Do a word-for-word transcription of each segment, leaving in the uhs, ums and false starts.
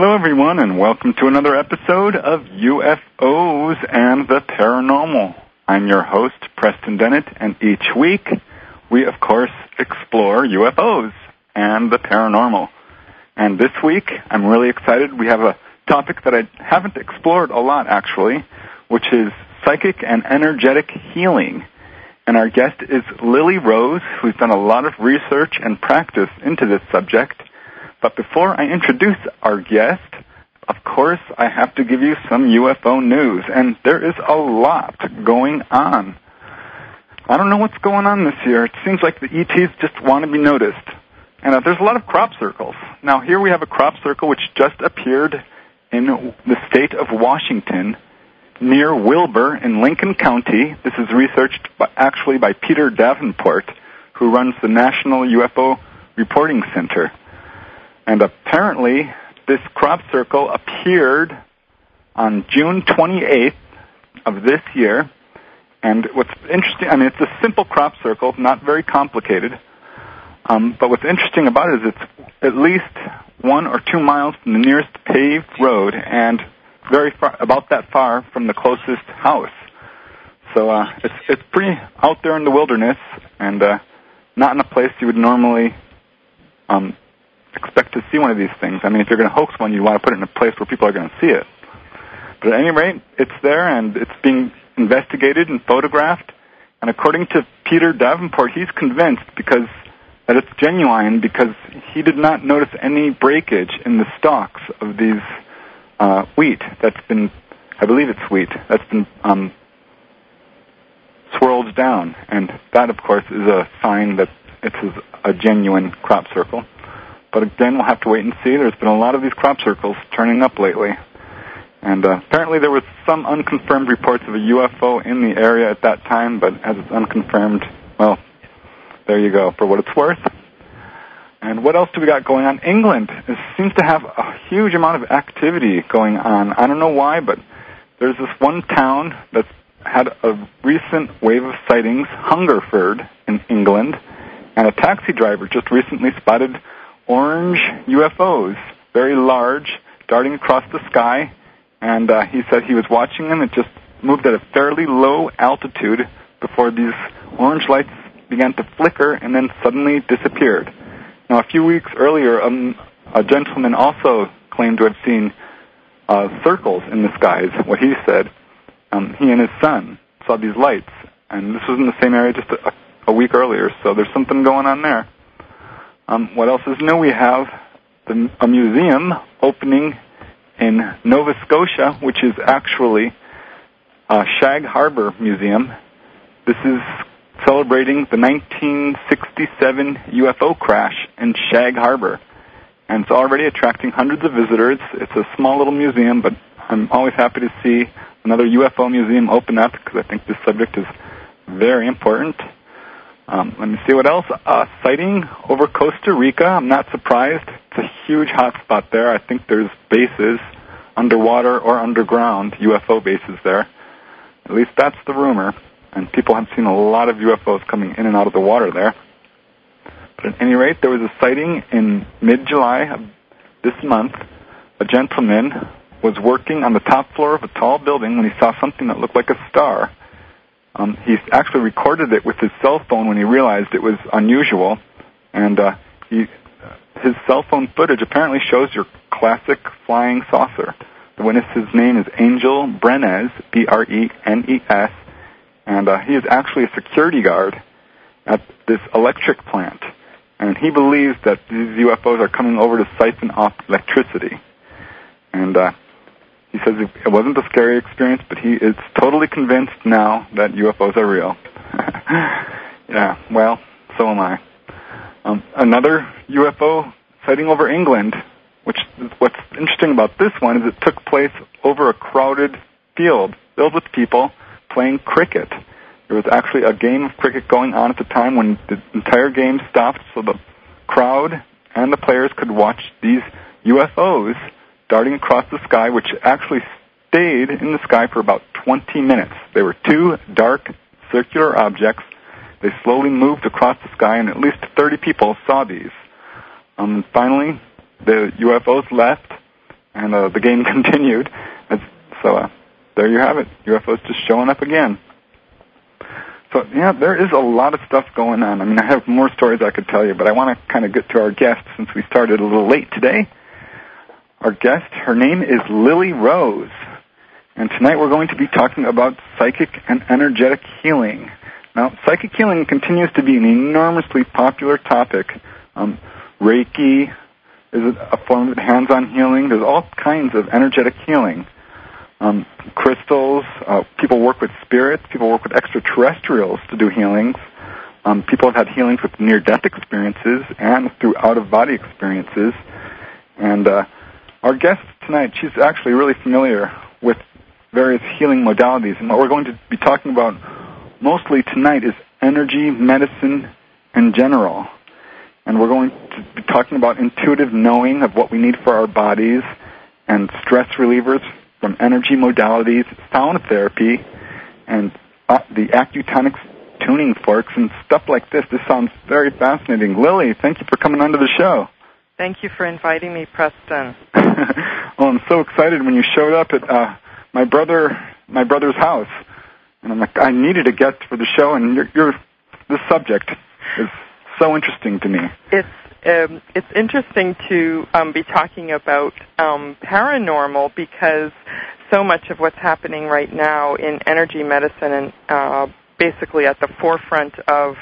Hello, everyone, and welcome to another episode of U F Os and the Paranormal. I'm your host, Preston Dennett, and each week we, of course, explore U F Os and the paranormal. And this week, I'm really excited. We have a topic that I haven't explored a lot, actually, which is psychic and energetic healing. And our guest is Lily Rose, who's done a lot of research and practice into this subject. But before I introduce our guest, of course, I have to give you some U F O news, and there is a lot going on. I don't know what's going on this year. It seems like the E Ts just want to be noticed. And uh, there's a lot of crop circles. Now, here we have a crop circle which just appeared in the state of Washington, near Wilbur in Lincoln County. This is researched by, actually by Peter Davenport, who runs the National U F O Reporting Center. And apparently, this crop circle appeared on June twenty-eighth of this year. And what's interesting, I mean, it's a simple crop circle, not very complicated. Um, but what's interesting about it is it's at least one or two miles from the nearest paved road and very far, about that far from the closest house. So uh, it's it's pretty out there in the wilderness and uh, not in a place you would normally um, expect to see one of these things. I mean, if you're going to hoax one, you want to put it in a place where people are going to see it. But at any rate, it's there, and it's being investigated and photographed. And according to Peter Davenport, he's convinced because that it's genuine because he did not notice any breakage in the stalks of these uh, wheat that's been, I believe it's wheat, that's been um, swirled down. And that, of course, is a sign that it's a genuine crop circle. But again, we'll have to wait and see. There's been a lot of these crop circles turning up lately. And uh, apparently there was some unconfirmed reports of a U F O in the area at that time, but as it's unconfirmed, well, there you go, for what it's worth. And what else do we got going on? England is, seems to have a huge amount of activity going on. I don't know why, but there's this one town that's had a recent wave of sightings, Hungerford in England, and a taxi driver just recently spotted orange U F Os, very large, darting across the sky, and uh, he said he was watching them. It just moved at a fairly low altitude before these orange lights began to flicker and then suddenly disappeared. Now, a few weeks earlier, um, a gentleman also claimed to have seen uh, circles in the skies, what he said. Um, he and his son saw these lights, and this was in the same area just a, a week earlier, so there's something going on there. Um, what else is new? We have the, a museum opening in Nova Scotia, which is actually a Shag Harbor Museum. This is celebrating the nineteen sixty-seven U F O crash in Shag Harbor. And it's already attracting hundreds of visitors. It's a small little museum, but I'm always happy to see another U F O museum open up because I think this subject is very important. Um, let me see what else. Uh, sighting over Costa Rica. I'm not surprised. It's a huge hot spot there. I think there's bases, underwater or underground, U F O bases there. At least that's the rumor. And people have seen a lot of U F Os coming in and out of the water there. But at any rate, there was a sighting in mid-July of this month. A gentleman was working on the top floor of a tall building when he saw something that looked like a star. Um, he actually recorded it with his cell phone when he realized it was unusual, and uh, he, his cell phone footage apparently shows your classic flying saucer. The witness's name is Angel Brenes, B R E N E S, and uh, he is actually a security guard at this electric plant, and he believes that these U F Os are coming over to siphon off electricity. And uh, he says it wasn't a scary experience, but he is totally convinced now that U F Os are real. Yeah, well, so am I. Um, another U F O sighting over England, which what's interesting about this one is it took place over a crowded field filled with people playing cricket. There was actually a game of cricket going on at the time when the entire game stopped so the crowd and the players could watch these U F Os darting across the sky, which actually stayed in the sky for about twenty minutes. They were two dark, circular objects. They slowly moved across the sky, and at least thirty people saw these. Um, finally, the U F Os left, and uh, the game continued. So uh, there you have it. U F Os just showing up again. So, yeah, there is a lot of stuff going on. I mean, I have more stories I could tell you, but I want to kind of get to our guest since we started a little late today. Our guest, her name is Lily Rose, and tonight we're going to be talking about psychic and energetic healing. Now, psychic healing continues to be an enormously popular topic. Um, Reiki is a form of hands-on healing. There's all kinds of energetic healing. Um, crystals, uh, people work with spirits, people work with extraterrestrials to do healings. Um, people have had healings with near-death experiences and through out-of-body experiences. And uh, our guest tonight, she's actually really familiar with various healing modalities. And what we're going to be talking about mostly tonight is energy medicine in general. And we're going to be talking about intuitive knowing of what we need for our bodies and stress relievers from energy modalities, sound therapy, and uh, the Accutonics tuning forks and stuff like this. This sounds very fascinating. Lily, thank you for coming onto the show. Thank you for inviting me, Preston. Well, I'm so excited when you showed up at uh, my brother, my brother's house, and I'm like, I needed a guest for the show, and you're, you're this subject is so interesting to me. It's um, it's interesting to um, be talking about um, paranormal because so much of what's happening right now in energy medicine and uh, basically at the forefront of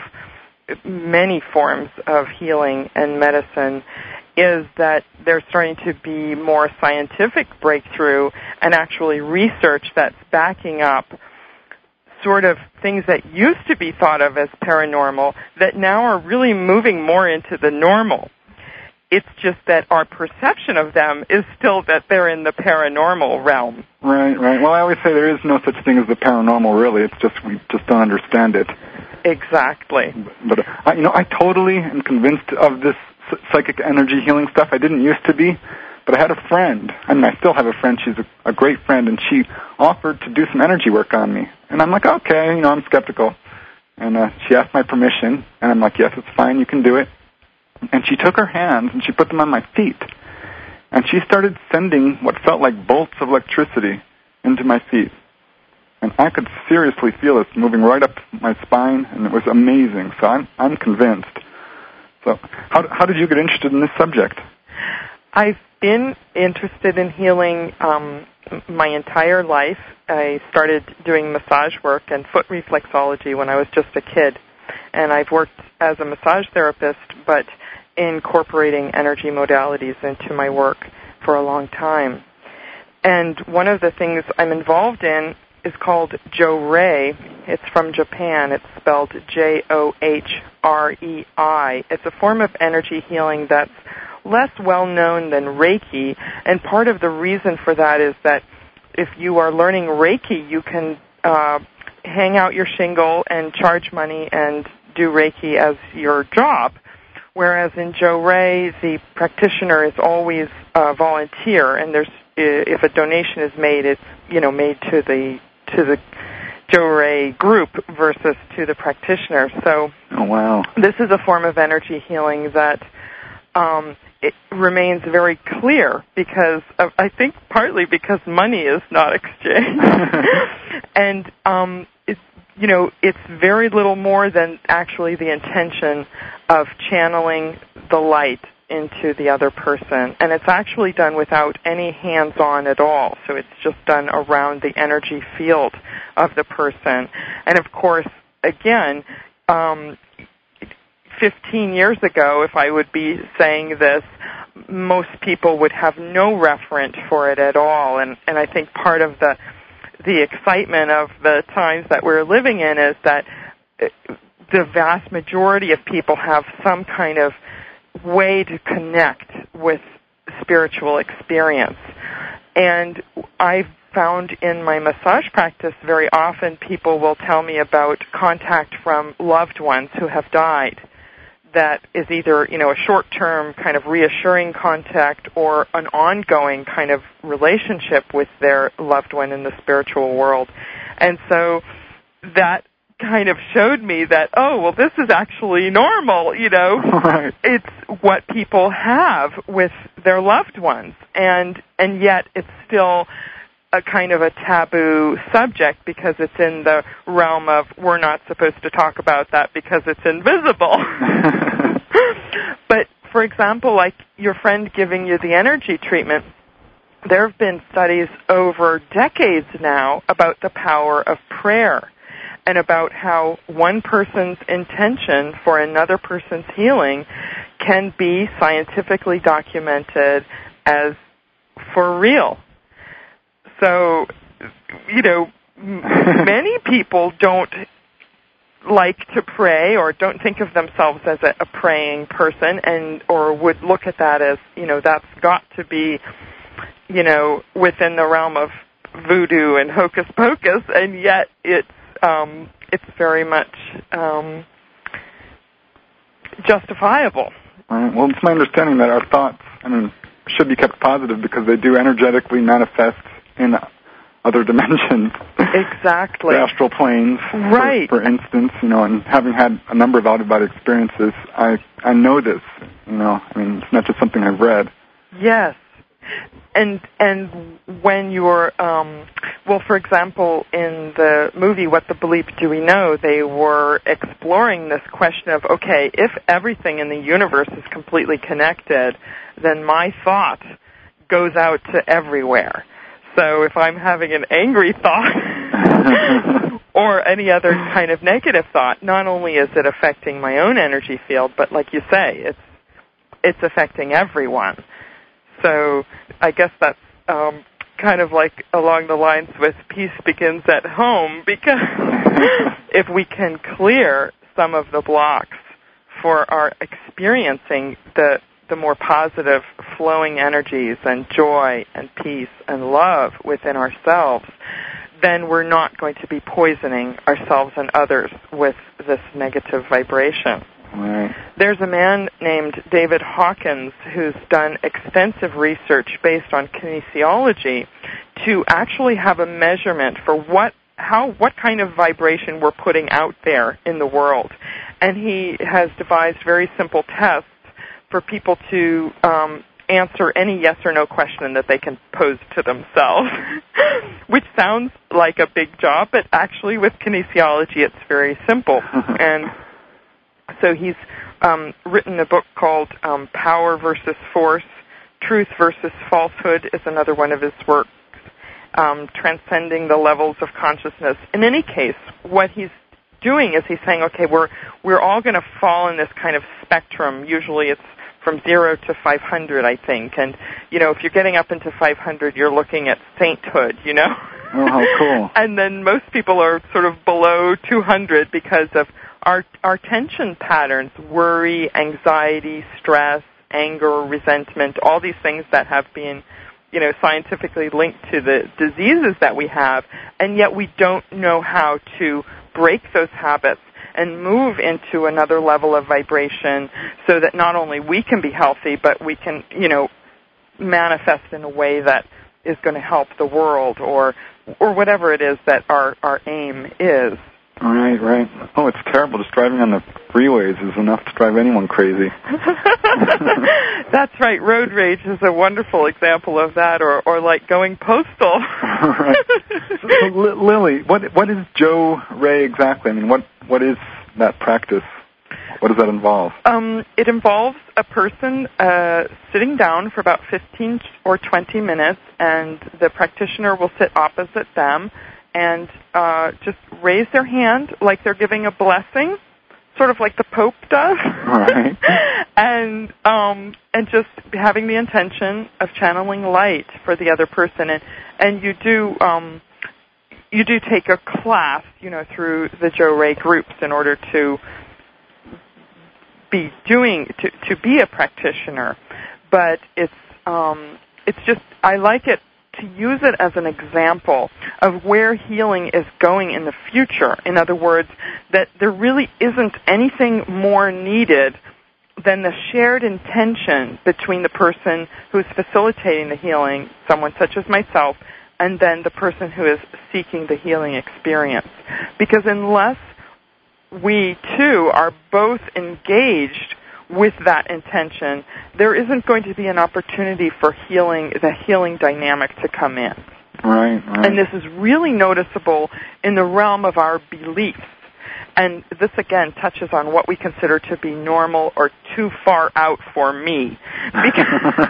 many forms of healing and medicine is that there's starting to be more scientific breakthrough and actually research that's backing up sort of things that used to be thought of as paranormal that now are really moving more into the normal. It's just that our perception of them is still that they're in the paranormal realm. Right, right. Well, I always say there is no such thing as the paranormal, really. It's just we just don't understand it. Exactly. But, but uh, you know, I totally am convinced of this psychic energy healing stuff. I didn't used to be. But I had a friend, I mean, I still have a friend. She's a, a great friend, and she offered to do some energy work on me. And I'm like, okay, you know, I'm skeptical. And uh, she asked my permission, and I'm like, yes, it's fine, you can do it. And she took her hands, and she put them on my feet. And she started sending what felt like bolts of electricity into my feet. And I could seriously feel it moving right up my spine, and it was amazing. So I'm, I'm convinced. So how, how did you get interested in this subject? I've been interested in healing um, my entire life. I started doing massage work and foot reflexology when I was just a kid. And I've worked as a massage therapist, but incorporating energy modalities into my work for a long time. And one of the things I'm involved in is called Jo-Rei. It's from Japan. It's spelled J O H R E I. It's a form of energy healing that's less well-known than Reiki, and part of the reason for that is that if you are learning Reiki, you can uh, hang out your shingle and charge money and do Reiki as your job, whereas in Jo-Rei, the practitioner is always a volunteer, and there's if a donation is made, it's you know made to the to the Jo-Rei group versus to the practitioner. So, oh wow, this is a form of energy healing that um, it remains very clear because of, I think partly because money is not exchanged, and um, it's you know it's very little more than actually the intention of channeling the light into the other person, and it's actually done without any hands-on at all. So it's just done around the energy field of the person, and of course, again. Um, fifteen years ago, if I would be saying this, most people would have no reference for it at all. And, and I think part of the the excitement of the times that we're living in is that the vast majority of people have some kind of way to connect with spiritual experience. And I've found in my massage practice very often people will tell me about contact from loved ones who have died. That is either, you know, a short-term kind of reassuring contact or an ongoing kind of relationship with their loved one in the spiritual world. And so that kind of showed me that, oh, well, this is actually normal, you know. Right. It's what people have with their loved ones, and and yet it's still a kind of a taboo subject because it's in the realm of we're not supposed to talk about that because it's invisible. But, for example, like your friend giving you the energy treatment, there have been studies over decades now about the power of prayer and about how one person's intention for another person's healing can be scientifically documented as for real. So, you know, many people don't like to pray or don't think of themselves as a, a praying person, and or would look at that as, you know, that's got to be, you know, within the realm of voodoo and hocus pocus, and yet it's um, it's very much um, justifiable. Right. Well, it's my understanding that our thoughts, I mean, should be kept positive because they do energetically manifest in other dimensions. Exactly. The astral planes, right. for, for instance, you know, and having had a number of out-of-body experiences, I, I know this, you know, I mean, it's not just something I've read. Yes. And and when you're, um, well, for example, in the movie What the Bleep Do We Know, they were exploring this question of, okay, if everything in the universe is completely connected, then my thought goes out to everywhere. So if I'm having an angry thought or any other kind of negative thought, not only is it affecting my own energy field, but like you say, it's it's affecting everyone. So I guess that's um, kind of like along the lines with peace begins at home, because if we can clear some of the blocks for our experiencing the the more positive flowing energies and joy and peace and love within ourselves, then we're not going to be poisoning ourselves and others with this negative vibration. Right. There's a man named David Hawkins who's done extensive research based on kinesiology to actually have a measurement for what how what kind of vibration we're putting out there in the world. And he has devised very simple tests for people to um, answer any yes or no question that they can pose to themselves, which sounds like a big job, but actually with kinesiology it's very simple. And so he's um, written a book called um, Power versus Force, Truth versus Falsehood is another one of his works, um, Transcending the Levels of Consciousness. In any case, what he's doing is he's saying, okay, we're we're all going to fall in this kind of spectrum. Usually it's from zero to five hundred, I think. And, you know, if you're getting up into five hundred, you're looking at sainthood, you know? Oh, how cool. And then most people are sort of below two hundred because of our our tension patterns, worry, anxiety, stress, anger, resentment, all these things that have been, you know, scientifically linked to the diseases that we have, and yet we don't know how to break those habits and move into another level of vibration so that not only we can be healthy, but we can, you know, manifest in a way that is going to help the world or or whatever it is that our, our aim is. Right, right. Oh, it's terrible. Just driving on the freeways is enough to drive anyone crazy. That's right. Road rage is a wonderful example of that, or, or like going postal. Right. So, so, Lily, what what is Joe Ray exactly? I mean, what what is that practice? What does that involve? Um, it involves a person uh, sitting down for about fifteen or twenty minutes, and the practitioner will sit opposite them and uh, just raise their hand like they're giving a blessing, sort of like the Pope does, right. and um, and just having the intention of channeling light for the other person. And and you do um, you do take a class, you know, through the Joe Ray groups in order to be doing to to be a practitioner. But it's um, it's just I like it. to use it as an example of where healing is going in the future. In other words, that there really isn't anything more needed than the shared intention between the person who's facilitating the healing, someone such as myself, and then the person who is seeking the healing experience. Because unless we, too, are both engaged with that intention, there isn't going to be an opportunity for healing, the healing dynamic to come in. Right, right. And this is really noticeable in the realm of our beliefs. And this, again, touches on what we consider to be normal or too far out for me. Because,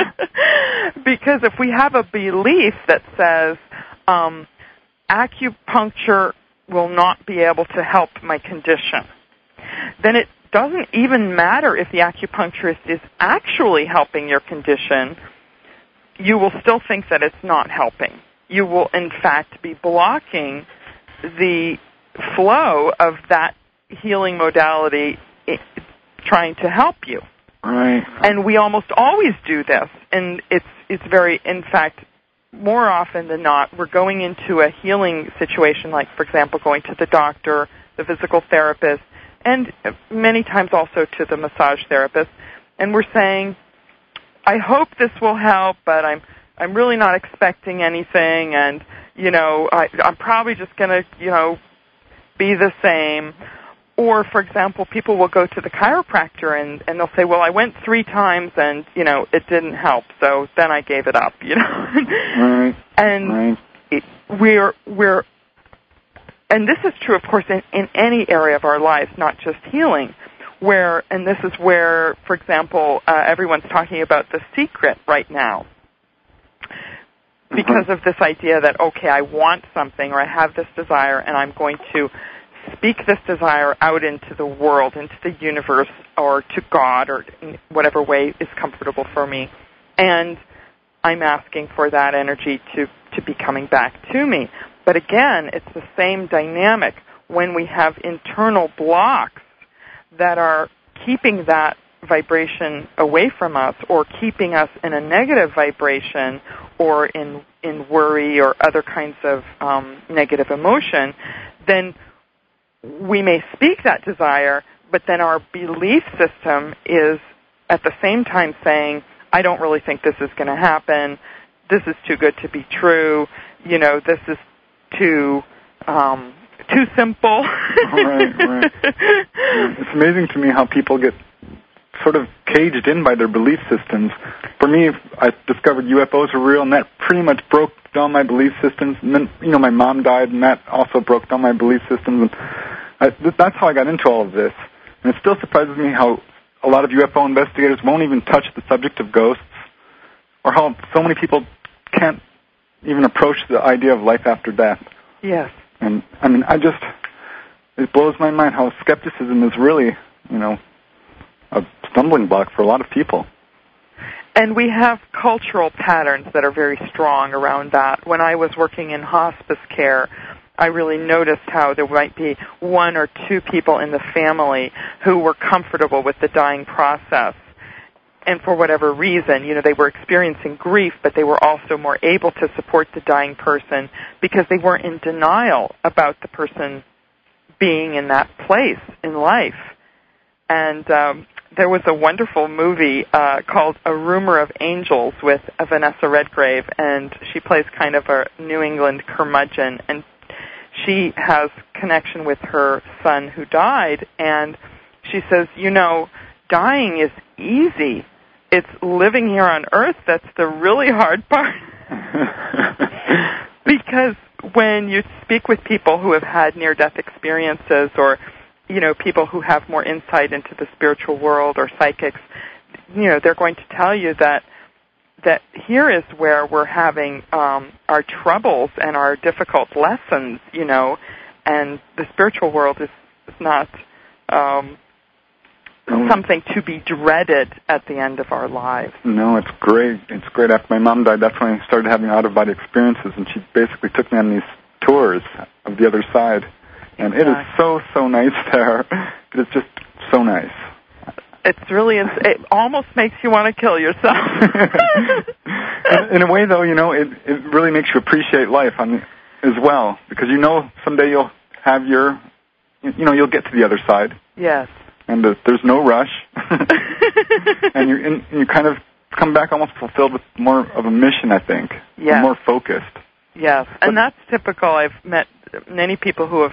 because if we have a belief that says um, acupuncture will not be able to help my condition, then it doesn't even matter if the acupuncturist is actually helping your condition. You will still think that it's not helping. You will, in fact, be blocking the flow of that healing modality trying to help you. Right. And we almost always do this, and it's it's very, in fact, more often than not, we're going into a healing situation, like, for example, going to the doctor, the physical therapist, and many times also to the massage therapist, and we're saying, I hope this will help, but I'm I'm really not expecting anything, and, you know, I, I'm probably just going to, you know, be the same. Or, for example, people will go to the chiropractor and, and they'll say, well, I went three times and, you know, it didn't help, so then I gave it up, you know. Right. And right. It, we're, we're, and this is true, of course, in, in any area of our lives, not just healing, where, and this is where, for example, uh, everyone's talking about The Secret right now. Because of this idea that, okay, I want something or I have this desire and I'm going to speak this desire out into the world, into the universe, or to God, or in whatever way is comfortable for me. And I'm asking for that energy to, to be coming back to me. But again, it's the same dynamic when we have internal blocks that are keeping that vibration away from us or keeping us in a negative vibration or in in worry or other kinds of um, negative emotion, then we may speak that desire, but then our belief system is at the same time saying, I don't really think this is going to happen, this is too good to be true, you know, this is too um, too simple. Right, right. It's amazing to me how people get sort of caged in by their belief systems. For me, I discovered U F Os were real, and that pretty much broke down my belief systems. And then, you know, my mom died, and that also broke down my belief systems. And I, th- that's how I got into all of this. And it still surprises me how a lot of U F O investigators won't even touch the subject of ghosts, or how so many people can't even approach the idea of life after death. Yes. And, I mean, I just, it blows my mind how skepticism is really, you know, a stumbling block for a lot of people. And we have cultural patterns that are very strong around that. When I was working in hospice care, I really noticed how there might be one or two people in the family who were comfortable with the dying process. And for whatever reason, you know, they were experiencing grief, but they were also more able to support the dying person because they weren't in denial about the person being in that place in life. And um, there was a wonderful movie uh, called A Rumor of Angels with uh, Vanessa Redgrave, and she plays kind of a New England curmudgeon, and she has connection with her son who died, and she says, you know, dying is easy. It's living here on Earth that's the really hard part. Because when you speak with people who have had near-death experiences or, you know, people who have more insight into the spiritual world or psychics, you know, they're going to tell you that that here is where we're having um, our troubles and our difficult lessons, you know, and the spiritual world is, is not um, something to be dreaded at the end of our lives. No, it's great. It's great. After my mom died, that's when I started having out-of-body experiences, and she basically took me on these tours of the other side. And it is so, so nice there. It is just so nice. It's really, it almost makes you want to kill yourself. in, in a way, though, you know, it, it really makes you appreciate life I mean, as well, because you know someday you'll have your, you know, you'll get to the other side. Yes. And uh, there's no rush. And you're in, you kind of come back almost fulfilled with more of a mission, I think. Yes. More focused. Yes, and that's typical. I've met many people who have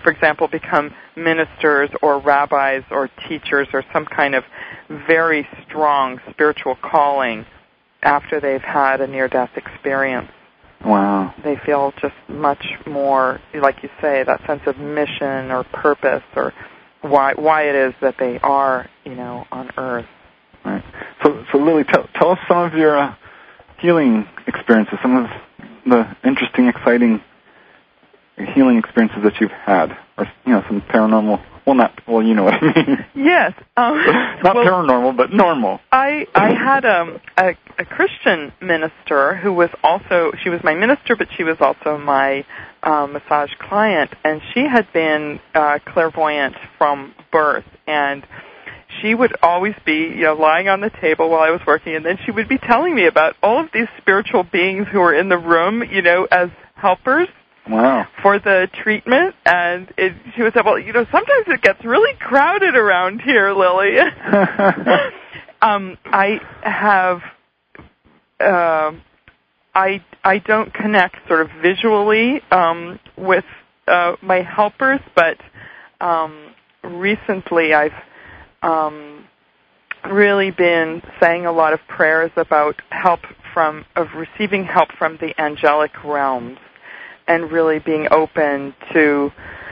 for example, become ministers or rabbis or teachers or some kind of very strong spiritual calling after they've had a near-death experience. Wow. They feel just much more, like you say, that sense of mission or purpose or why why it is that they are, you know, on Earth. Right. So, so Lily, tell, tell us some of your uh, healing experiences, some of the interesting, exciting healing experiences that you've had, or, you know, some paranormal. Well, not well, you know what I mean. Yes. Um, not well, paranormal, but normal. I I had um, a a Christian minister who was also she was my minister, but she was also my uh, massage client, and she had been uh, clairvoyant from birth, and she would always be, you know, lying on the table while I was working, and then she would be telling me about all of these spiritual beings who were in the room, you know, as helpers. Wow. For the treatment, and it, she would say, well, you know, sometimes it gets really crowded around here, Lily. um, I have, uh, I, I don't connect sort of visually um, with uh, my helpers, but um, recently I've um, really been saying a lot of prayers about help from, of receiving help from the angelic realms, and really being open to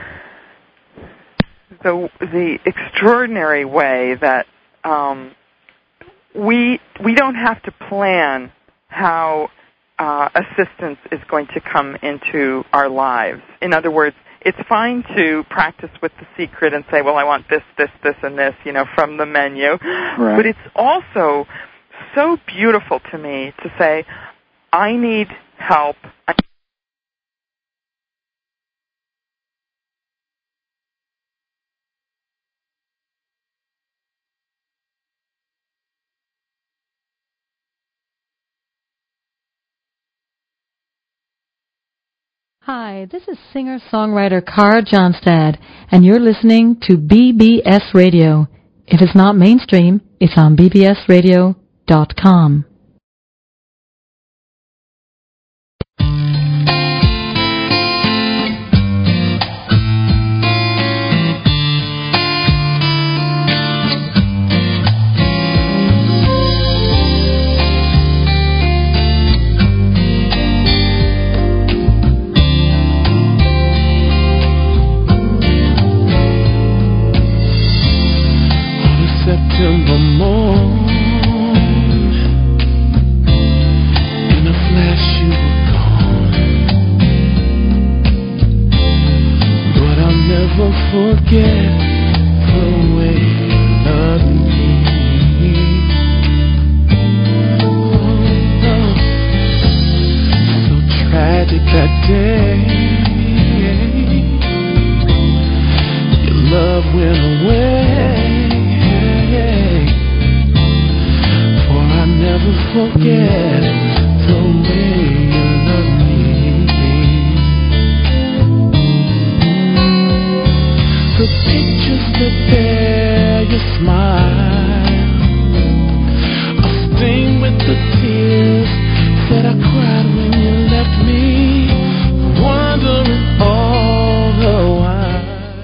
the the extraordinary way that um, we we don't have to plan how uh, assistance is going to come into our lives. In other words, it's fine to practice with the secret and say, well, I want this, this, this, and this, you know, from the menu. Right. But it's also so beautiful to me to say, I need help. I Hi, this is singer-songwriter Cara Johnstad, and you're listening to B B S Radio. If it's not mainstream, it's on B B S radio dot com. September morn, in a flash you were gone, but I'll never forget the way you loved me. Oh, so tragic that day, your love went away. For I never forget the way you love me. The pictures that bear your smile, a sting with the tears that I cried when you left me, wondering all the while.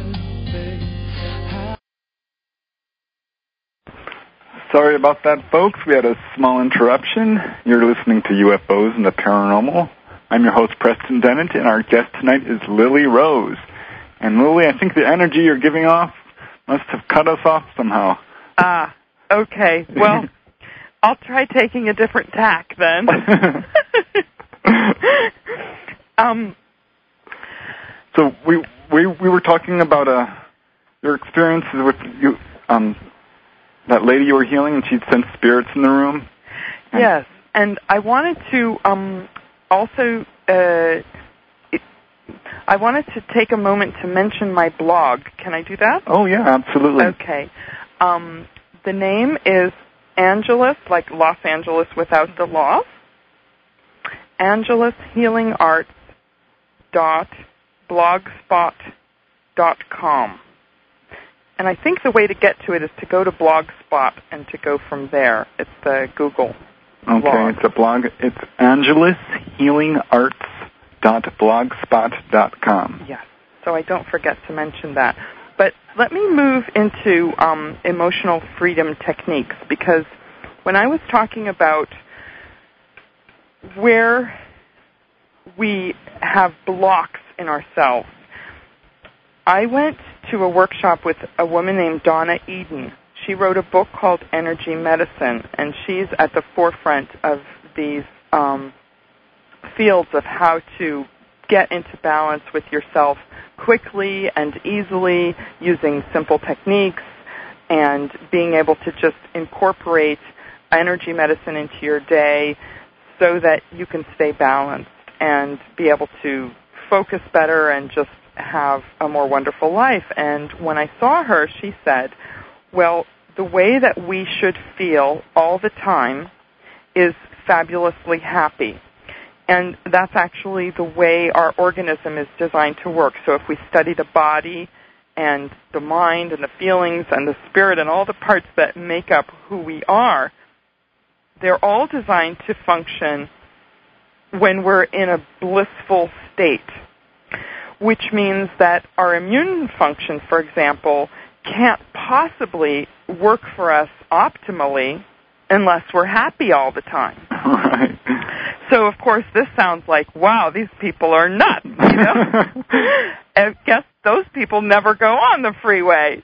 Sorry about that, folks. We had a small interruption. You're listening to U F Os and the Paranormal. I'm your host, Preston Dennett, and our guest tonight is Lily Rose. And Lily, I think the energy you're giving off must have cut us off somehow. Ah, okay. Well, I'll try taking a different tack then. um. So we we we were talking about uh, your experiences with you. Um. That lady you were healing, and she'd sent spirits in the room? And yes, and I wanted to um, also, uh, it, I wanted to take a moment to mention my blog. Can I do that? Oh, yeah, absolutely. Okay. Um, the name is Angelus, like Los Angeles without the loss, Angelus Healing Arts dot blogspot dot com. And I think the way to get to it is to go to Blogspot and to go from there. It's the Google Okay, blog. It's a blog. It's Angelus Healing Arts dot blogspot dot com. Yes. so I don't forget to mention that. But let me move into um, emotional freedom techniques, because when I was talking about where we have blocks in ourselves, I went to a workshop with a woman named Donna Eden. She wrote a book called Energy Medicine, and she's at the forefront of these um, fields of how to get into balance with yourself quickly and easily using simple techniques and being able to just incorporate energy medicine into your day so that you can stay balanced and be able to focus better and just have a more wonderful life. And when I saw her, she said, well, the way that we should feel all the time is fabulously happy. And that's actually the way our organism is designed to work. So if we study the body and the mind and the feelings and the spirit and all the parts that make up who we are, they're all designed to function when we're in a blissful state, which means that our immune function, for example, can't possibly work for us optimally unless we're happy all the time. Right. So, of course, this sounds like, wow, these people are nuts, you know? I guess those people never go on the freeway.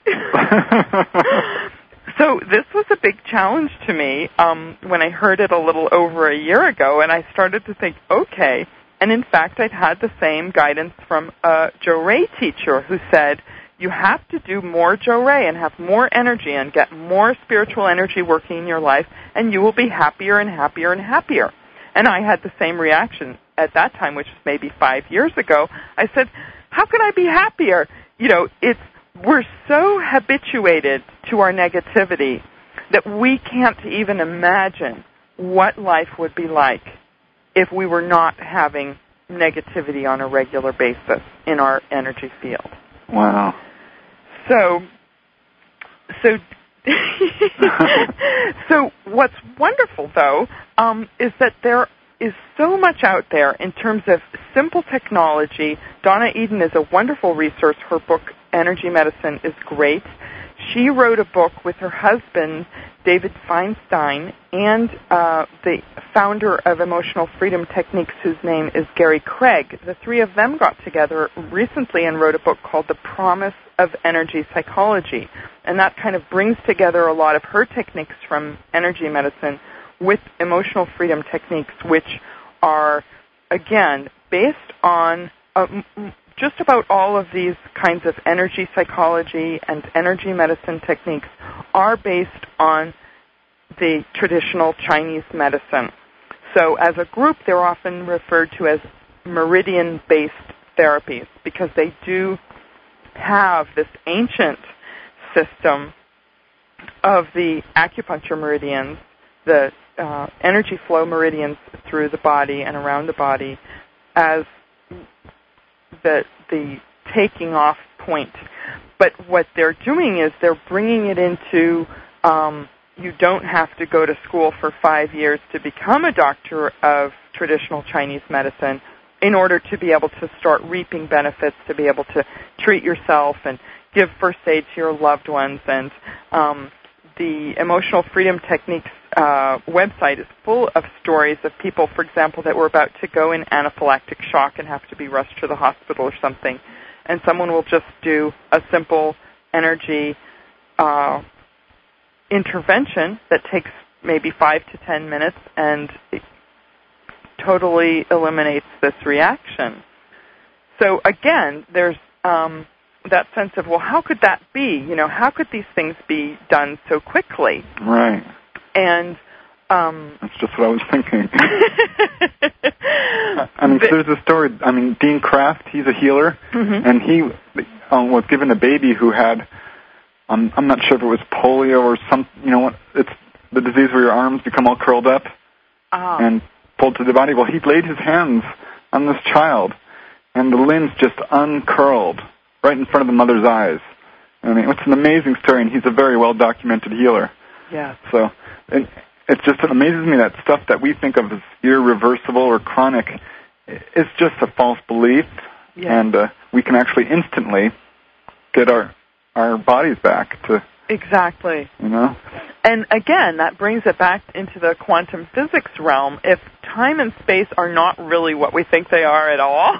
So this was a big challenge to me um, when I heard it a little over a year ago, and I started to think, okay. And, in fact, I'd had the same guidance from a Joe Ray teacher who said, you have to do more Joe Ray and have more energy and get more spiritual energy working in your life, and you will be happier and happier and happier. And I had the same reaction at that time, which was maybe five years ago. I said, how can I be happier? You know, it's we're so habituated to our negativity that we can't even imagine what life would be like if we were not having negativity on a regular basis in our energy field. Wow. So, so, so what's wonderful, though, um, is that there is so much out there in terms of simple technology. Donna Eden is a wonderful resource. Her book, Energy Medicine, is great. She wrote a book with her husband, David Feinstein, and uh, the founder of Emotional Freedom Techniques, whose name is Gary Craig. The three of them got together recently and wrote a book called The Promise of Energy Psychology. And that kind of brings together a lot of her techniques from energy medicine with emotional freedom techniques, which are, again, based on uh, just about all of these kinds of energy psychology and energy medicine techniques are based on the traditional Chinese medicine. So as a group, they're often referred to as meridian-based therapies because they do have this ancient system of the acupuncture meridians, the uh, energy flow meridians through the body and around the body as the the taking off point. But what they're doing is they're bringing it into, um, you don't have to go to school for five years to become a doctor of traditional Chinese medicine in order to be able to start reaping benefits, to be able to treat yourself and give first aid to your loved ones. And um, the Emotional Freedom Techniques uh, website is full of stories of people, for example, that were about to go in anaphylactic shock and have to be rushed to the hospital or something. And someone will just do a simple energy uh, intervention that takes maybe five to ten minutes and it totally eliminates this reaction. So again, there's um, that sense of, well, how could that be? You know, how could these things be done so quickly? Right. And um, that's just what I was thinking. I mean, there's a story. I mean, Dean Kraft, he's a healer, mm-hmm. and he um, was given a baby who had, um, I'm not sure if it was polio or some, you know, what it's the disease where your arms become all curled up oh. and pulled to the body. Well, he laid his hands on this child, and the limbs just uncurled right in front of the mother's eyes. I mean, it's an amazing story, and he's a very well-documented healer. Yeah. So it, it just it amazes me that stuff that we think of as irreversible or chronic is just a false belief. Yeah. And uh, we can actually instantly get our our bodies back to... Exactly. You know? And again, that brings it back into the quantum physics realm. If time and space are not really what we think they are at all,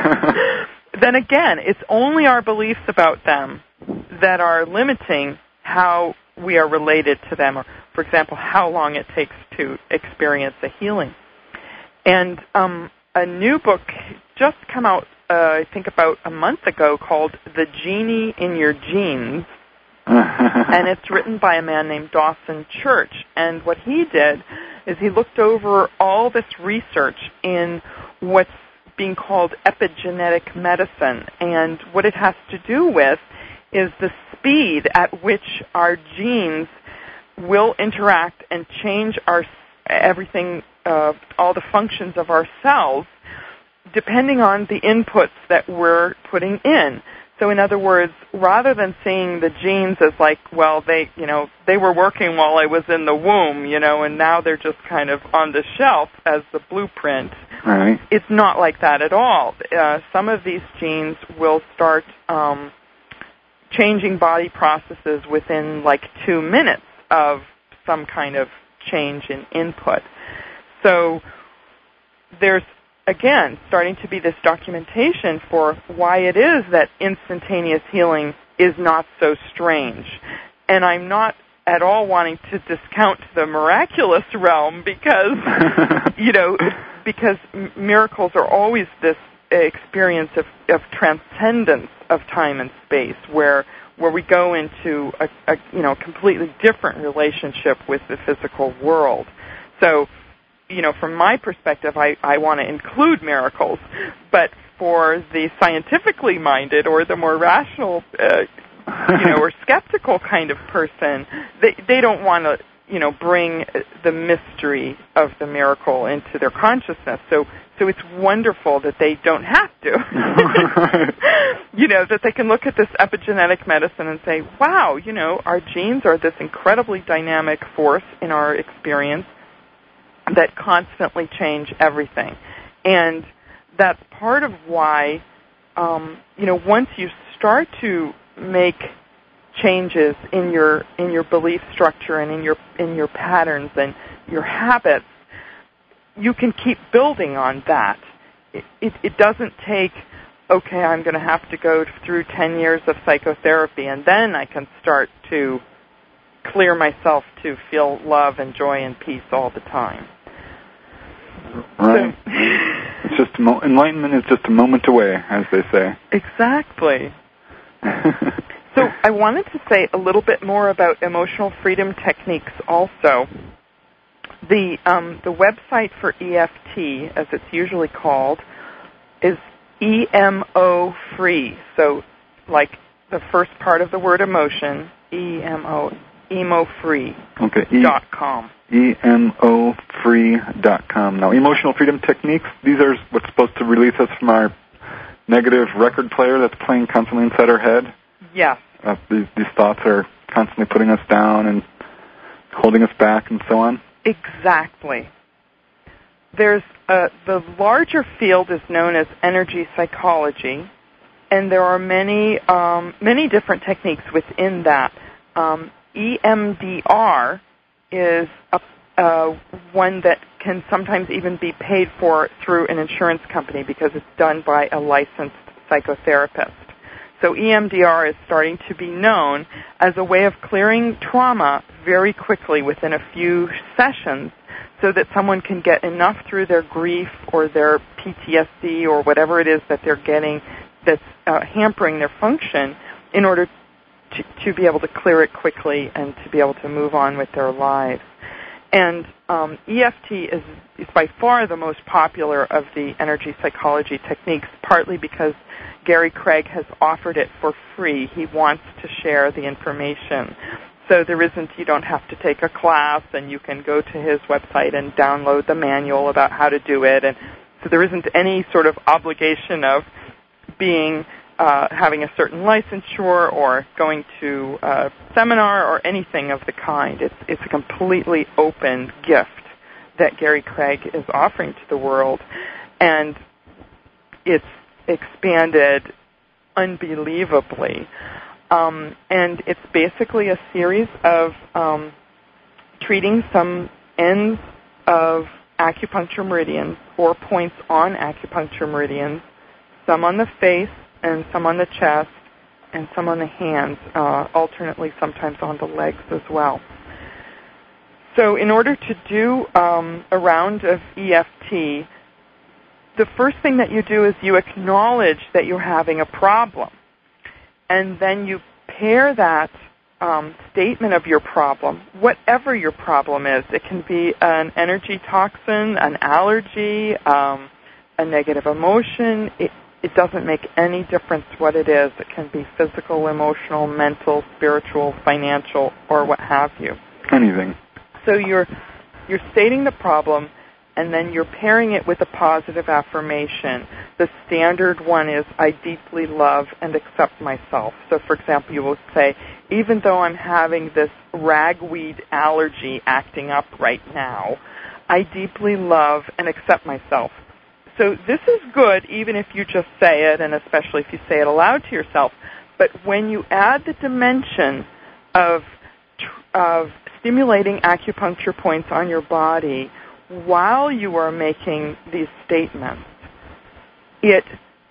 then again, it's only our beliefs about them that are limiting how we are related to them, or, for example, how long it takes to experience a healing. And um, a new book just come out, uh, I think about a month ago, called The Genie in Your Genes. And it's written by a man named Dawson Church. And what he did is he looked over all this research in what's being called epigenetic medicine. And what it has to do with is the speed at which our genes will interact and change our everything, uh, all the functions of our cells, depending on the inputs that we're putting in. So in other words, rather than seeing the genes as like, well, they, you know, they were working while I was in the womb, you know, and now they're just kind of on the shelf as the blueprint. Right. It's not like that at all. Uh, some of these genes will start um, changing body processes within like two minutes of some kind of change in input. So there's, again, starting to be this documentation for why it is that instantaneous healing is not so strange. And I'm not at all wanting to discount the miraculous realm because, you know, because m- miracles are always this experience of, of transcendence of time and space, where where we go into a, a you know completely different relationship with the physical world. So, you know, from my perspective, I, I want to include miracles, but for the scientifically minded or the more rational, uh, you know, or skeptical kind of person, they they don't want to, you know, bring the mystery of the miracle into their consciousness. So, so it's wonderful that they don't have to. You know, that they can look at this epigenetic medicine and say, wow, you know, our genes are this incredibly dynamic force in our experience that constantly change everything. And that's part of why, um, you know, once you start to make changes in your in your belief structure and in your in your patterns and your habits, you can keep building on that. It, it, it doesn't take, okay, I'm going to have to go through ten years of psychotherapy and then I can start to clear myself to feel love and joy and peace all the time. Right. So, it's just a mo- enlightenment is just a moment away, as they say. Exactly. So I wanted to say a little bit more about emotional freedom techniques also. The um, the website for E F T, as it's usually called, is E M O free. So like the first part of the word emotion, E M O, emo free okay, e- dot com. E M O free dot com. Now, emotional freedom techniques, these are what's supposed to release us from our negative record player that's playing constantly inside our head. Yes. Uh, these, these thoughts are constantly putting us down and holding us back and so on. Exactly. There's uh, the larger field is known as energy psychology, and there are many um, many different techniques within that. Um, E M D R is a, uh, one that can sometimes even be paid for through an insurance company because it's done by a licensed psychotherapist. So E M D R is starting to be known as a way of clearing trauma very quickly within a few sessions so that someone can get enough through their grief or their P T S D or whatever it is that they're getting that's uh, hampering their function in order to, to be able to clear it quickly and to be able to move on with their lives. And um, E F T is, is by far the most popular of the energy psychology techniques, partly because Gary Craig has offered it for free. He wants to share the information. So there isn't, you don't have to take a class, and you can go to his website and download the manual about how to do it. And so there isn't any sort of obligation of being, uh, having a certain licensure or going to a seminar or anything of the kind. It's, it's a completely open gift that Gary Craig is offering to the world. And it's expanded unbelievably. Um, and it's basically a series of um, treating some ends of acupuncture meridians or points on acupuncture meridians, some on the face and some on the chest and some on the hands, uh, alternately sometimes on the legs as well. So in order to do um, a round of E F T, the first thing that you do is you acknowledge that you're having a problem. And then you pair that um, statement of your problem, whatever your problem is. It can be an energy toxin, an allergy, um, a negative emotion. It, it doesn't make any difference what it is. It can be physical, emotional, mental, spiritual, financial, or what have you. Anything. So you're you're stating the problem, and then you're pairing it with a positive affirmation. The standard one is, I deeply love and accept myself. So, for example, you will say, even though I'm having this ragweed allergy acting up right now, I deeply love and accept myself. So this is good even if you just say it, and especially if you say it aloud to yourself. But when you add the dimension of of stimulating acupuncture points on your body while you are making these statements, it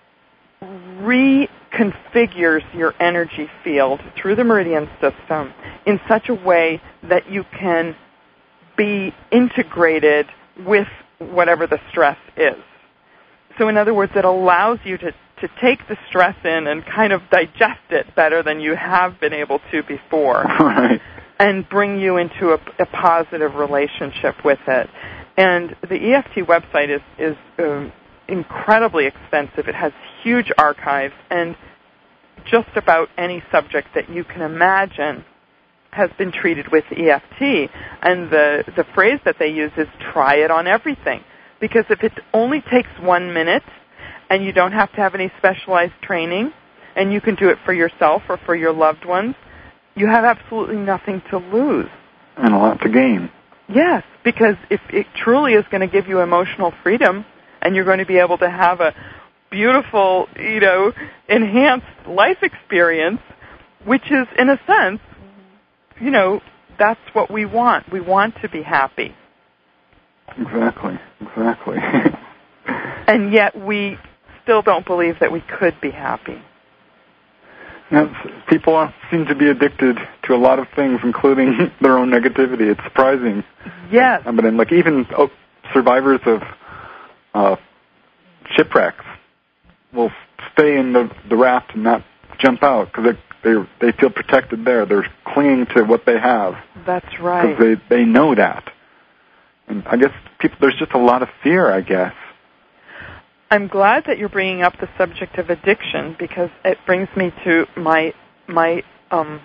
reconfigures your energy field through the meridian system in such a way that you can be integrated with whatever the stress is. So in other words, it allows you to, to take the stress in and kind of digest it better than you have been able to before. Right. And bring you into a, a positive relationship with it. And the E F T website is, is um, incredibly extensive. It has huge archives, and just about any subject that you can imagine has been treated with E F T. And the, the phrase that they use is try it on everything. Because if it only takes one minute and you don't have to have any specialized training and you can do it for yourself or for your loved ones, you have absolutely nothing to lose. And a lot to gain. Yes, because if it truly is going to give you emotional freedom and you're going to be able to have a beautiful, you know, enhanced life experience, which is, in a sense, you know, that's what we want. We want to be happy. Exactly, exactly. And yet we still don't believe that we could be happy. Now, people seem to be addicted to a lot of things, including their own negativity. It's surprising. Yes. I mean, like even oh, survivors of uh, shipwrecks will stay in the, the raft and not jump out because they, they they feel protected there. They're clinging to what they have. That's right. Because they, they know that. And I guess people, there's just a lot of fear, I guess. I'm glad that you're bringing up the subject of addiction because it brings me to my my um,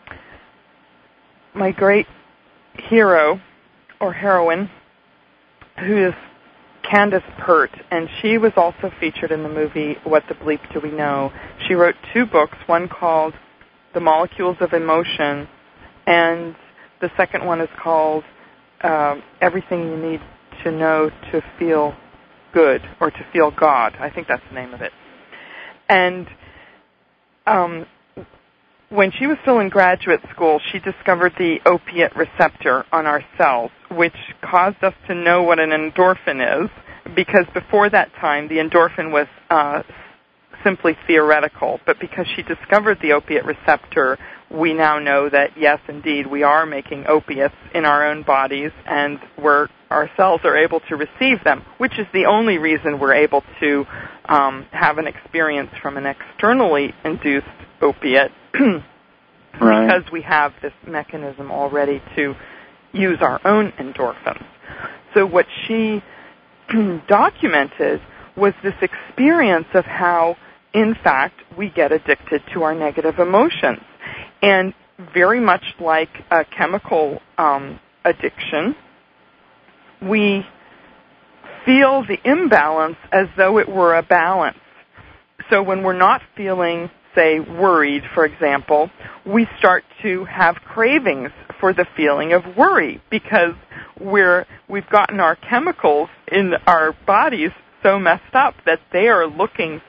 my great hero or heroine, who is Candace Pert, and she was also featured in the movie What the Bleep Do We Know? She wrote two books, one called The Molecules of Emotion, and the second one is called uh, Everything You Need to Know to Feel Good, or To Feel God. I think that's the name of it. And um, when she was still in graduate school, she discovered the opiate receptor on our cells, which caused us to know what an endorphin is, because before that time, the endorphin was uh, simply theoretical. But because she discovered the opiate receptor, we now know that, yes, indeed, we are making opiates in our own bodies, and we're, our cells are able to receive them, which is the only reason we're able to um, have an experience from an externally induced opiate, right. Because we have this mechanism already to use our own endorphins. So what she documented was this experience of how, in fact, we get addicted to our negative emotions. And very much like a chemical um, addiction, we feel the imbalance as though it were a balance. So when we're not feeling, say, worried, for example, we start to have cravings for the feeling of worry because we're, we've gotten our chemicals in our bodies so messed up that they are looking for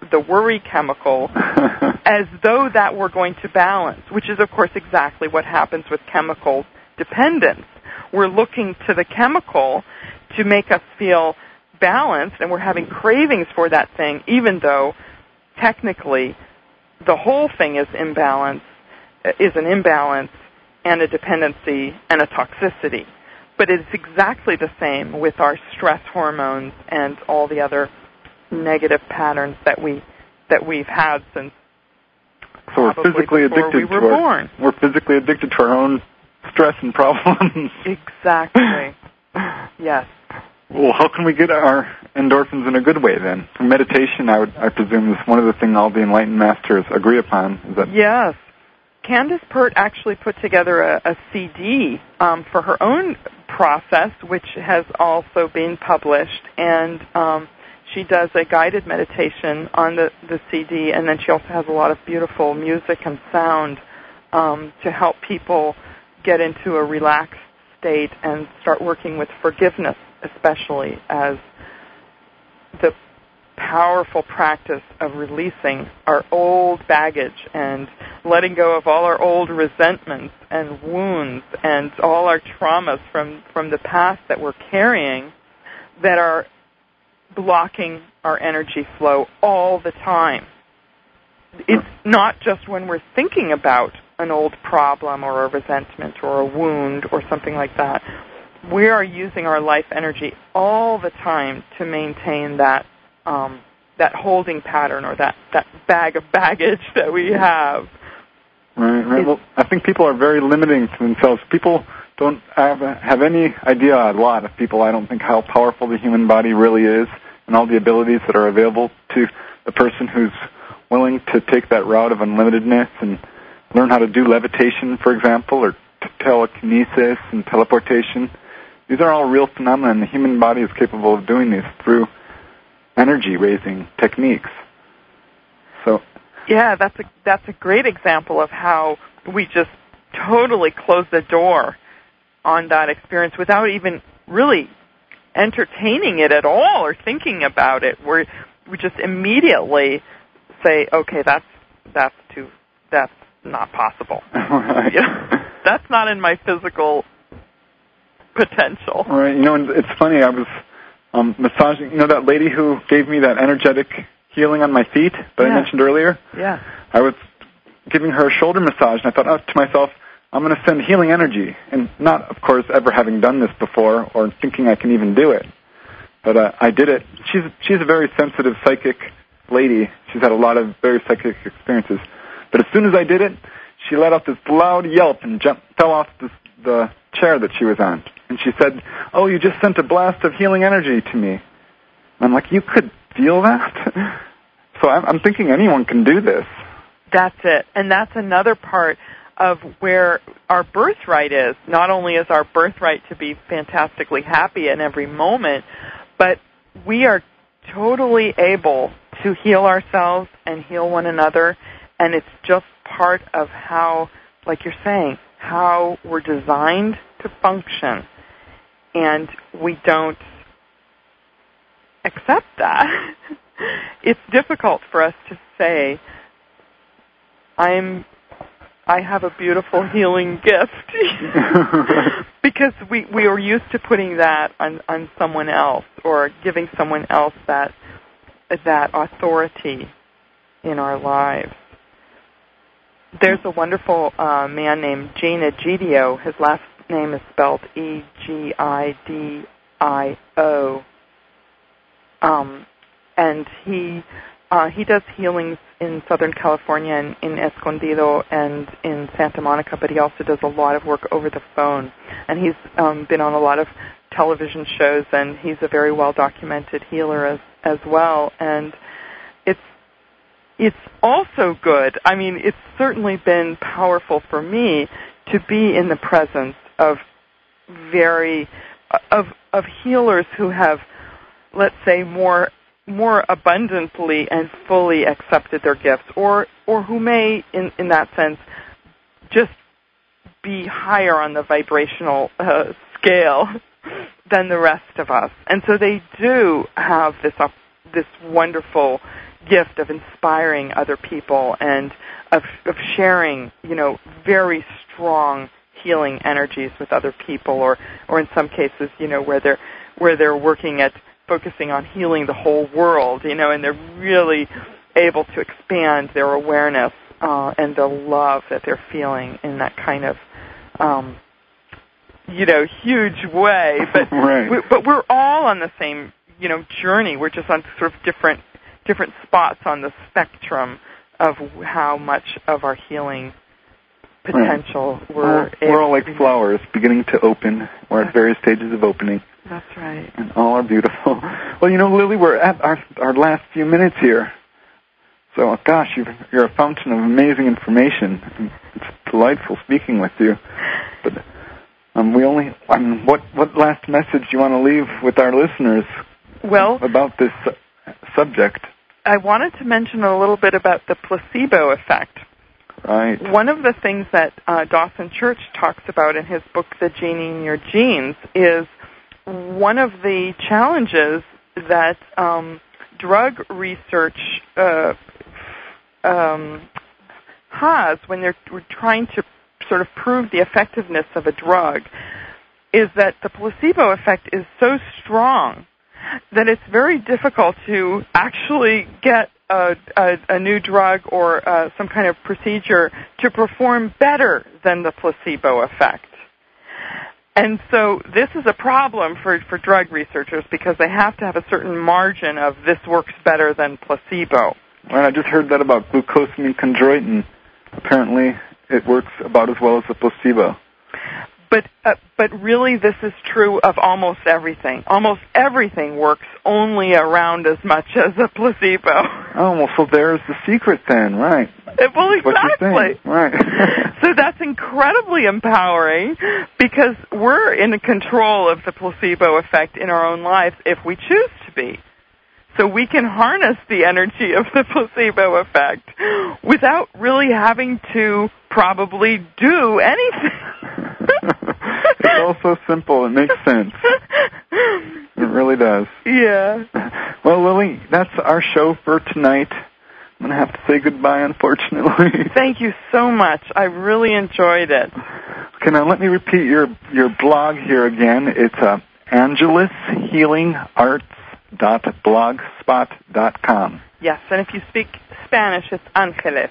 the worry chemical as though that were going to balance, which is, of course, exactly what happens with chemical dependence. We're looking to the chemical to make us feel balanced, and we're having cravings for that thing, even though technically the whole thing is imbalance, is an imbalance and a dependency and a toxicity. But it's exactly the same with our stress hormones and all the other negative patterns that we that we've had since. So we're physically addicted we were to our, born. We're physically addicted to our own stress and problems. Exactly. Yes. Well, how can we get our endorphins in a good way then? Meditation, I would, I presume, is one of the things all the enlightened masters agree upon. Is that yes. Candace Pert actually put together a, a C D um, for her own process, which has also been published, and um, she does a guided meditation on the, the C D, and then she also has a lot of beautiful music and sound um, to help people get into a relaxed state and start working with forgiveness, especially as the powerful practice of releasing our old baggage and letting go of all our old resentments and wounds and all our traumas from, from the past that we're carrying that are blocking our energy flow all the time. It's not just when we're thinking about an old problem or a resentment or a wound or something like that. We are using our life energy all the time to maintain that um, that holding pattern or that, that bag of baggage that we have. Right, right. Well, I think people are very limiting to themselves. People don't have, have any idea, a lot of people, I don't think, how powerful the human body really is and all the abilities that are available to the person who's willing to take that route of unlimitedness and learn how to do levitation, for example, or t- telekinesis and teleportation. These are all real phenomena, and the human body is capable of doing these through energy-raising techniques. So, yeah, that's a that's a great example of how we just totally close the door on that experience without even really entertaining it at all or thinking about it. We we just immediately say, okay, that's that's too that's not possible. Right. You know, that's not in my physical potential. Right. You know, it's funny. I was um, massaging. You know that lady who gave me that energetic healing on my feet that yeah. I mentioned earlier? Yeah. I was giving her a shoulder massage, and I thought oh, to myself, I'm going to send healing energy. And not, of course, ever having done this before or thinking I can even do it. But uh, I did it. She's she's a very sensitive psychic lady. She's had a lot of very psychic experiences. But as soon as I did it, she let out this loud yelp and jumped, fell off this, the chair that she was on. And she said, oh, you just sent a blast of healing energy to me. And I'm like, you could feel that? So I'm, I'm thinking anyone can do this. That's it. And that's another part of where our birthright is. Not only is our birthright to be fantastically happy in every moment, but we are totally able to heal ourselves and heal one another. And it's just part of how, like you're saying, how we're designed to function. And we don't accept that. It's difficult for us to say, I'm, I have a beautiful healing gift. Because we, we are used to putting that on, on someone else or giving someone else that, that authority in our lives. There's a wonderful uh, man named Gene Egidio. His last name is spelled E G I D I O. Um, and he uh, he does healings in Southern California and in Escondido and in Santa Monica, but he also does a lot of work over the phone. And he's um, been on a lot of television shows, and he's a very well-documented healer as, as well. And it's It's also good. I mean, it's certainly been powerful for me to be in the presence of very of of healers who have, let's say, more more abundantly and fully accepted their gifts, or or who may, in in that sense, just be higher on the vibrational uh, scale than the rest of us, and so they do have this uh, this wonderful gift of inspiring other people and of, of sharing, you know, very strong healing energies with other people, or, or in some cases, you know, where they're where they're working at focusing on healing the whole world, you know, and they're really able to expand their awareness uh, and the love that they're feeling in that kind of, um, you know, huge way. But right. we, but we're all on the same, you know, journey. We're just on sort of different different spots on the spectrum of how much of our healing potential right. we're all, We're all like flowers beginning to open. We're at various stages of opening. That's right. And all are beautiful. Well, you know, Lily, we're at our our last few minutes here. So, gosh, you're, you're a fountain of amazing information. It's delightful speaking with you. But um, we only, I mean, what, what last message do you want to leave with our listeners well, about this uh, subject? I wanted to mention a little bit about the placebo effect. Right. One of the things that uh, Dawson Church talks about in his book, The Genie in Your Genes, is one of the challenges that um, drug research uh, um, has when they're trying to sort of prove the effectiveness of a drug is that the placebo effect is so strong that it's very difficult to actually get a, a, a new drug or uh, some kind of procedure to perform better than the placebo effect. And so this is a problem for, for drug researchers because they have to have a certain margin of this works better than placebo. Well, I just heard that about glucosamine chondroitin. Apparently it works about as well as the placebo. But uh, but really this is true of almost everything. Almost everything works only around as much as a placebo. Oh, well, so there's the secret then, right? Well, exactly. Right. So that's incredibly empowering because we're in control of the placebo effect in our own lives if we choose to be. So we can harness the energy of the placebo effect without really having to probably do anything. It's all so simple. It makes sense. It really does. Yeah. Well, Lily, that's our show for tonight. I'm going to have to say goodbye, unfortunately. Thank you so much. I really enjoyed it. Okay, now let me repeat your, your blog here again. It's uh, angeles healing arts dot blogspot dot com. Yes, and if you speak Spanish, it's Angeles.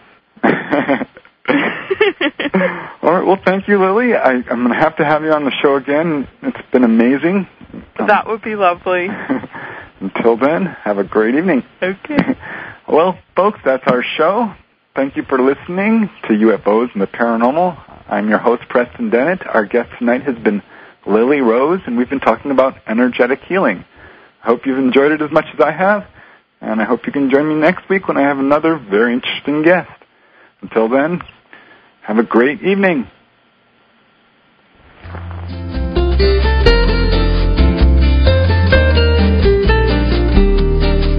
All right, well, thank you, Lily. I, I'm going to have to have you on the show again. It's been amazing. Um, that would be lovely. Until then, have a great evening. Okay. Well, folks, that's our show. Thank you for listening to U F Os and the Paranormal. I'm your host, Preston Dennett. Our guest tonight has been Lily Rose, and we've been talking about energetic healing. I hope you've enjoyed it as much as I have, and I hope you can join me next week when I have another very interesting guest. Until then, have a great evening.